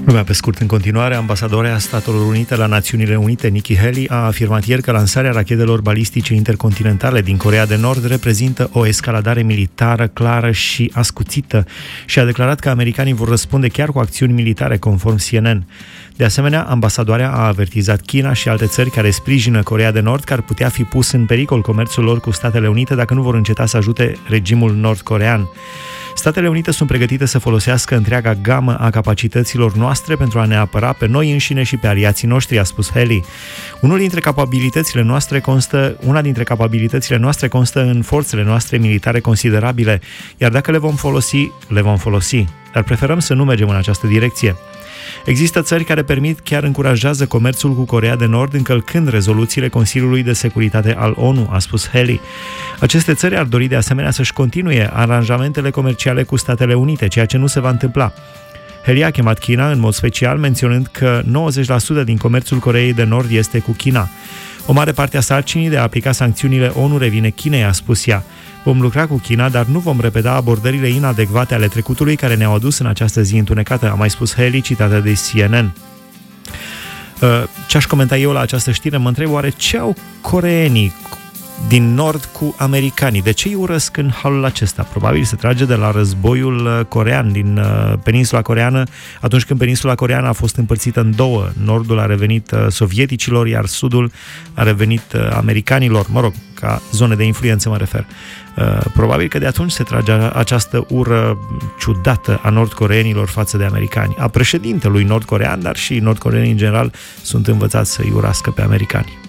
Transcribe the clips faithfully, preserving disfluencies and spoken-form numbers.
Lumea pe scurt în continuare, ambasadoarea Statelor Unite la Națiunile Unite, Nikki Haley, a afirmat ieri că lansarea rachetelor balistice intercontinentale din Coreea de Nord reprezintă o escaladare militară clară și ascuțită și a declarat că americanii vor răspunde chiar cu acțiuni militare, conform C N N. De asemenea, ambasadoarea a avertizat China și alte țări care sprijină Coreea de Nord că ar putea fi pus în pericol comerțul lor cu Statele Unite dacă nu vor înceta să ajute regimul nord-corean. Statele Unite sunt pregătite să folosească întreaga gamă a capacităților noastre pentru a ne apăra pe noi înșine și pe aliații noștri, a spus Haley. Unul dintre capabilitățile noastre constă, una dintre capabilitățile noastre constă în forțele noastre militare considerabile, iar dacă le vom folosi, le vom folosi. Dar preferăm să nu mergem în această direcție. Există țări care permit, chiar încurajează comerțul cu Coreea de Nord, încălcând rezoluțiile Consiliului de Securitate al O N U, a spus Haley. Aceste țări ar dori de asemenea să-și continue aranjamentele comerciale cu Statele Unite, ceea ce nu se va întâmpla. Haley a chemat China în mod special, menționând că nouăzeci la sută din comerțul Coreei de Nord este cu China. O mare parte a sarcinii de a aplica sancțiunile O N U revine Chinei, a spus ea. Vom lucra cu China, dar nu vom repeta abordările inadecvate ale trecutului care ne-au adus în această zi întunecată, a mai spus Haley, citată de C N N. Ce aș comenta eu la această știre? Mă întreb oare ce au coreenii din Nord cu americanii? De ce îi urăsc în halul acesta? Probabil se trage de la războiul corean din peninsula coreană, atunci când peninsula coreană a fost împărțită în două. Nordul a revenit sovieticilor, iar sudul a revenit americanilor, mă rog, ca zone de influență mă refer. Probabil că de atunci se trage această ură ciudată a nordcoreenilor față de americani. A președintelui nordcorean, dar și nordcoreenii în general sunt învățați să-i urască pe americani.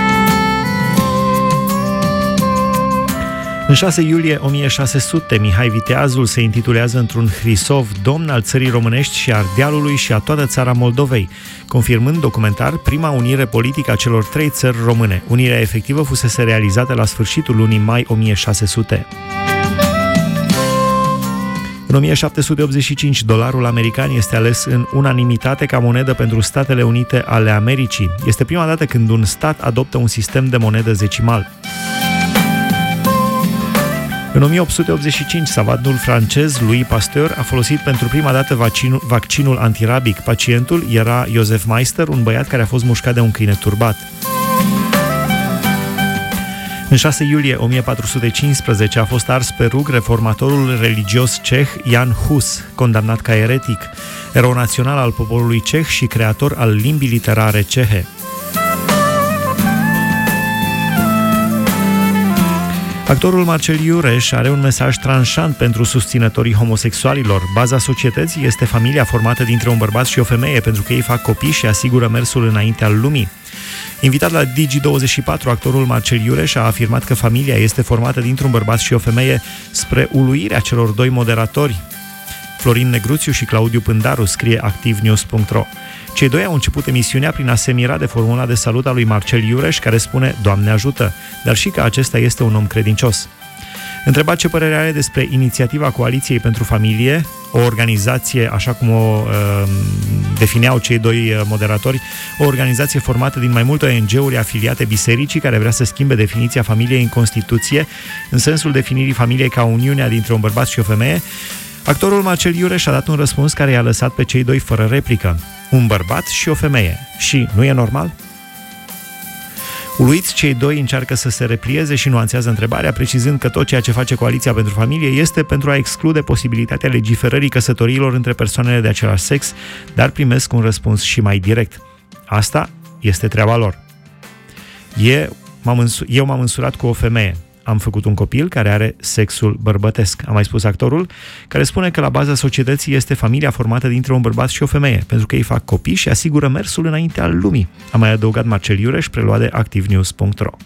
În șase iulie o mie șase sute, Mihai Viteazul se intitulează într-un Hrisov domn al țării românești și Ardealului și a toată țara Moldovei, confirmând documentar prima unire politică a celor trei țări române. Unirea efectivă fusese realizată la sfârșitul lunii mai o mie șase sute. În o mie șapte sute optzeci și cinci, dolarul american este ales în unanimitate ca monedă pentru Statele Unite ale Americii. Este prima dată când un stat adoptă un sistem de monedă zecimal. În o mie opt sute optzeci și cinci, savadul francez Louis Pasteur a folosit pentru prima dată vaccinul, vaccinul antirabic. Pacientul era Joseph Meister, un băiat care a fost mușcat de un câine turbat. În șase iulie o mie patru sute cincisprezece a fost ars pe rug reformatorul religios ceh Jan Hus, condamnat ca eretic, erou național al poporului ceh și creator al limbii literare cehe. Actorul Marcel Iureș are un mesaj tranșant pentru susținătorii homosexualilor. Baza societății este familia formată dintre un bărbat și o femeie, pentru că ei fac copii și asigură mersul înainte al lumii. Invitat la Digi douăzeci și patru, actorul Marcel Iureș a afirmat că familia este formată dintr-un bărbat și o femeie, spre uluirea celor doi moderatori, Florin Negruțiu și Claudiu Pândaru, scrie activnews punct ro. Cei doi au început emisiunea prin a se mira de formula de salut a lui Marcel Iureș, care spune Doamne ajută, dar și că acesta este un om credincios. Întrebat ce părere are despre inițiativa Coaliției pentru Familie, o organizație, așa cum o uh, defineau cei doi moderatori, o organizație formată din mai multe O N G-uri afiliate bisericii care vrea să schimbe definiția familiei în Constituție, în sensul definirii familiei ca uniunea dintre un bărbat și o femeie, actorul Marcel Iureș a dat un răspuns care i-a lăsat pe cei doi fără replică. Un bărbat și o femeie. Și nu e normal? Uluiți, cei doi încearcă să se replieze și nuanțează întrebarea, precizând că tot ceea ce face Coaliția pentru Familie este pentru a exclude posibilitatea legiferării căsătoriilor între persoanele de același sex, dar primesc un răspuns și mai direct. Asta este treaba lor. Eu m-am, însu- eu m-am însurat cu o femeie. Am făcut un copil care are sexul bărbătesc, a mai spus actorul, care spune că la baza societății este familia formată dintre un bărbat și o femeie, pentru că ei fac copii și asigură mersul înainte al lumii. A mai adăugat Marcel Iureș, preluat de activnews punct ro.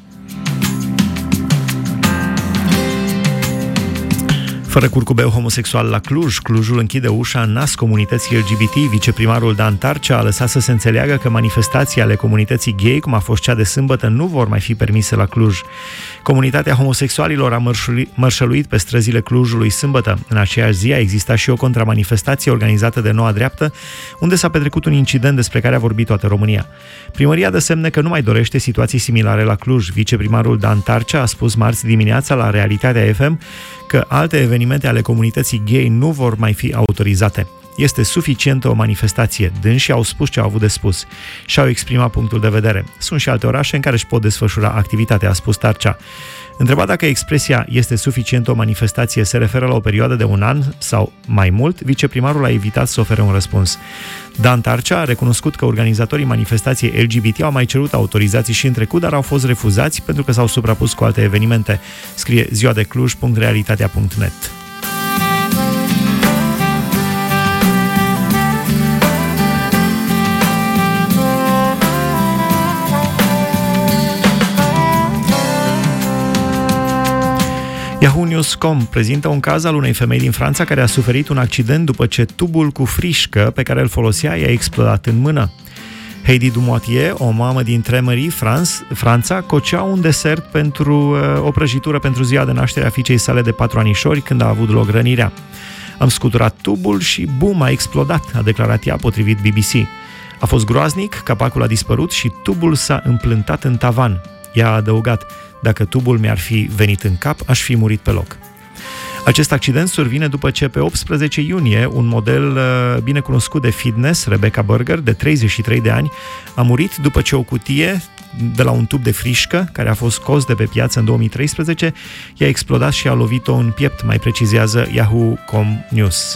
Fără curcubeu homosexual la Cluj, Clujul închide ușa în nas comunității L G B T. Viceprimarul Dan Tarcea a lăsat să se înțeleagă că manifestații ale comunității gay, cum a fost cea de sâmbătă, nu vor mai fi permise la Cluj. Comunitatea homosexualilor a mărșăluit pe străzile Clujului sâmbătă. În aceeași zi a existat și o contramanifestație organizată de Noua Dreaptă, unde s-a petrecut un incident despre care a vorbit toată România. Primăria dă semne că nu mai dorește situații similare la Cluj. Viceprimarul Dan Tarcea a spus marți dimineața la Realitatea F M că alte evenimente ale comunității gay nu vor mai fi autorizate. Este suficientă o manifestație. Dânsii au spus ce au avut de spus și au exprimat punctul de vedere. Sunt și alte orașe în care își pot desfășura activitatea, a spus Tarcea. Întrebat dacă expresia este suficientă o manifestație se referă la o perioadă de un an sau mai mult, viceprimarul a evitat să ofere un răspuns. Dan Tarcea a recunoscut că organizatorii manifestației L G B T au mai cerut autorizații și în trecut, dar au fost refuzați pentru că s-au suprapus cu alte evenimente, scrie ziua de cluj punct realitatea punct net. Yahoo News punct com prezintă un caz al unei femei din Franța care a suferit un accident după ce tubul cu frișcă pe care îl folosea i-a explodat în mână. Heidi Dumoitier, o mamă din Tremery, Franța, cocea un desert pentru uh, o prăjitură pentru ziua de naștere a fiicei sale de patru anișori când a avut loc rănirea. Am scuturat tubul și bum, a explodat, a declarat ea potrivit B B C. A fost groaznic, capacul a dispărut și tubul s-a împlântat în tavan. Ea a adăugat: dacă tubul mi-ar fi venit în cap, aș fi murit pe loc. Acest accident survine după ce pe optsprezece iunie un model uh, bine cunoscut de fitness, Rebecca Berger, de treizeci și trei de ani, a murit după ce o cutie de la un tub de frișcă, care a fost scos de pe piață în două mii treisprezece, i-a explodat și a lovit-o în piept, mai precizează Yahoo punct com News.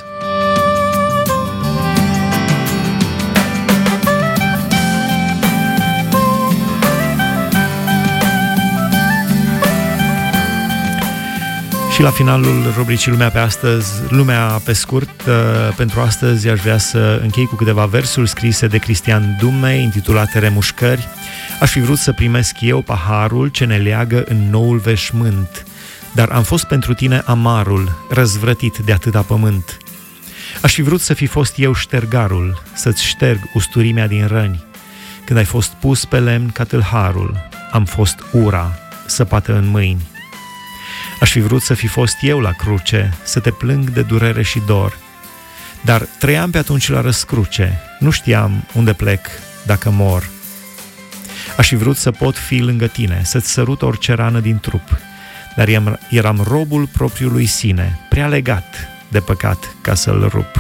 Și la finalul rubricii Lumea pe astăzi, Lumea pe scurt, pentru astăzi aș vrea să închei cu câteva versuri scrise de Cristian Dume, intitulate Remușcări. Aș fi vrut să primesc eu paharul ce ne leagă în noul veșmânt, dar am fost pentru tine amarul, răzvrătit de atâta pământ. Aș fi vrut să fi fost eu ștergarul, să-ți șterg usturimea din răni. Când ai fost pus pe lemn ca tâlharul, am fost ura, săpată în mâini. Aș fi vrut să fi fost eu la cruce, să te plâng de durere și dor. Dar trăiam pe atunci la răscruce, nu știam unde plec dacă mor. Aș fi vrut să pot fi lângă tine, să-ți sărut orice rană din trup, dar eram robul propriului sine, prea legat de păcat ca să-l rup.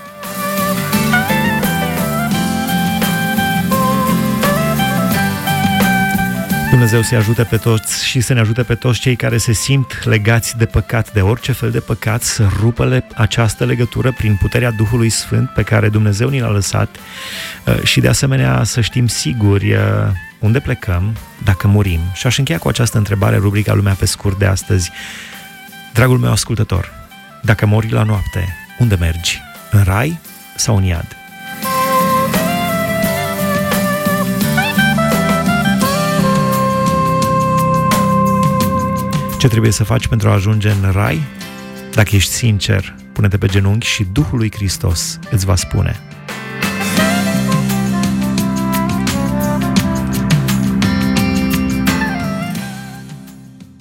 Dumnezeu să-i ajute pe toți și să ne ajute pe toți cei care se simt legați de păcat, de orice fel de păcat, să rupă această legătură prin puterea Duhului Sfânt pe care Dumnezeu ni l-a lăsat și de asemenea să știm siguri unde plecăm dacă murim. Și aș încheia cu această întrebare rubrica Lumea pe scurt de astăzi. Dragul meu ascultător, dacă mori la noapte, unde mergi? În rai sau în iad? Ce trebuie să faci pentru a ajunge în rai? Dacă ești sincer, pune-te pe genunchi și Duhul lui Hristos îți va spune.